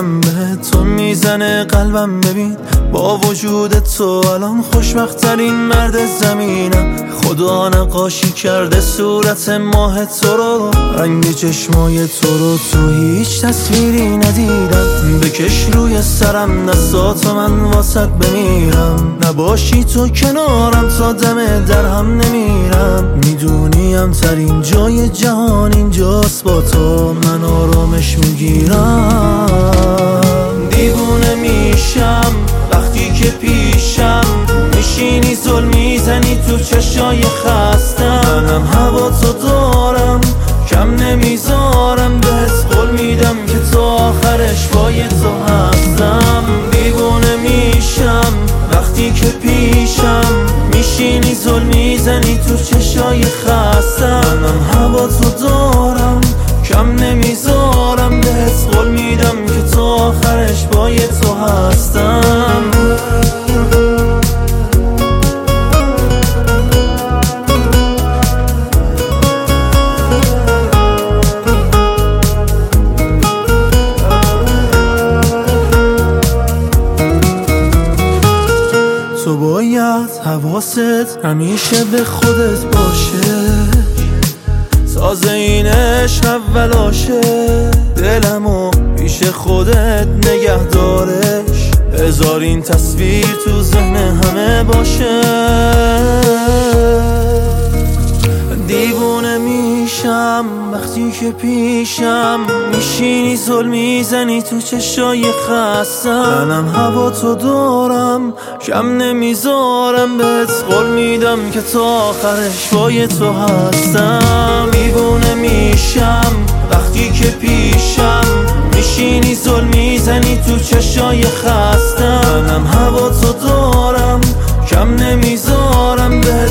دلم به تو میزنه قلبم ببین با وجود تو الان خوشبخت‌ترین مرد زمینم. خدا نقاشی کرده صورت ماه تو رو، رنگ چشمای تو رو تو هیچ تصویری ندیدم. بکش روی سرم دستاتو من واسط بمیرم، نباشی تو کنارم تا دم درهم نمیرم. میدونیم ترین جای جهان اینجاست، با تو من آرامش میگیرم. دیوونه میشم وقتی که پیشم میشینی زل میزنی تو چشای خستم. منم هوا تو دارم کم نمیذارم، بهت قول میدم که تا آخرش پای تو هستم. دیوونه میشم وقتی که پیشم میشینی زل میزنی تو چشای خستم. منم هوا تو دارم کم نمیذارم، بهت قول میدم که تا آخرش پای تو هستم. تو باید حواست همیشه به خودت باشه، ساز این عشق اولاشه. دلمو پیش خودت نگه دارش، بذار این تصویر تو ذهن همه باشه. دیوونه میشم وقتی که پیشم میشینی زل میزنی تو چشای خستم. منم هوا تو دارم کم نمیذارم، بهت قول میدم که تا آخرش پای تو هستم. دیوونه میشم وقتی که پیشم میشینی زل میزنی تو چشای خستم. منم هوا تو دارم کم نمیذارم، بهت